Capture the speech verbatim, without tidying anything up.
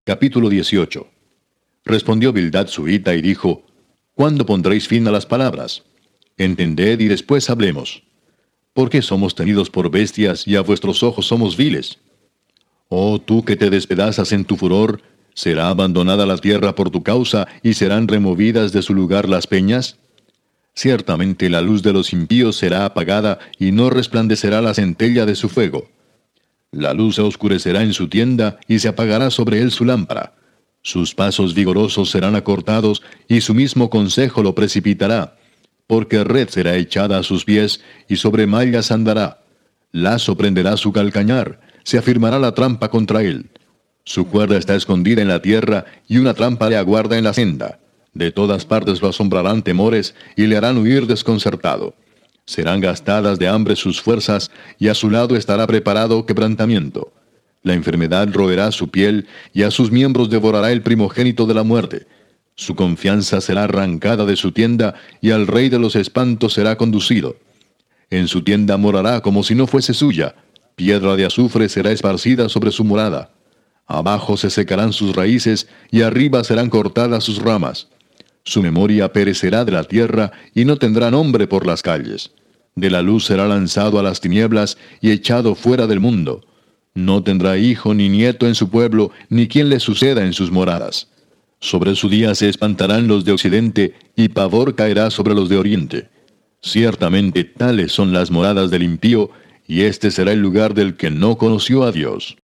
Capítulo dieciocho. Respondió Bildad subita y dijo: ¿Cuándo pondréis fin a las palabras? Entended y después hablemos. ¿Por qué somos tenidos por bestias y a vuestros ojos somos viles? Oh tú que te despedazas en tu furor, ¿será abandonada la tierra por tu causa y serán removidas de su lugar las peñas? Ciertamente la luz de los impíos será apagada y no resplandecerá la centella de su fuego. La luz se oscurecerá en su tienda y se apagará sobre él su lámpara. Sus pasos vigorosos serán acortados y su mismo consejo lo precipitará. Porque red será echada a sus pies y sobre mallas andará. Lazo prenderá su calcañar, se afirmará la trampa contra él. Su cuerda está escondida en la tierra y una trampa le aguarda en la senda. De todas partes lo asombrarán temores y le harán huir desconcertado. Serán gastadas de hambre sus fuerzas y a su lado estará preparado quebrantamiento. La enfermedad roerá su piel y a sus miembros devorará el primogénito de la muerte. Su confianza será arrancada de su tienda y al rey de los espantos será conducido. En su tienda morará como si no fuese suya. Piedra de azufre será esparcida sobre su morada. Abajo se secarán sus raíces y arriba serán cortadas sus ramas. Su memoria perecerá de la tierra y no tendrá nombre por las calles. De la luz será lanzado a las tinieblas y echado fuera del mundo. No tendrá hijo ni nieto en su pueblo, ni quien le suceda en sus moradas. Sobre su día se espantarán los de occidente, y pavor caerá sobre los de oriente. Ciertamente tales son las moradas del impío, y este será el lugar del que no conoció a Dios.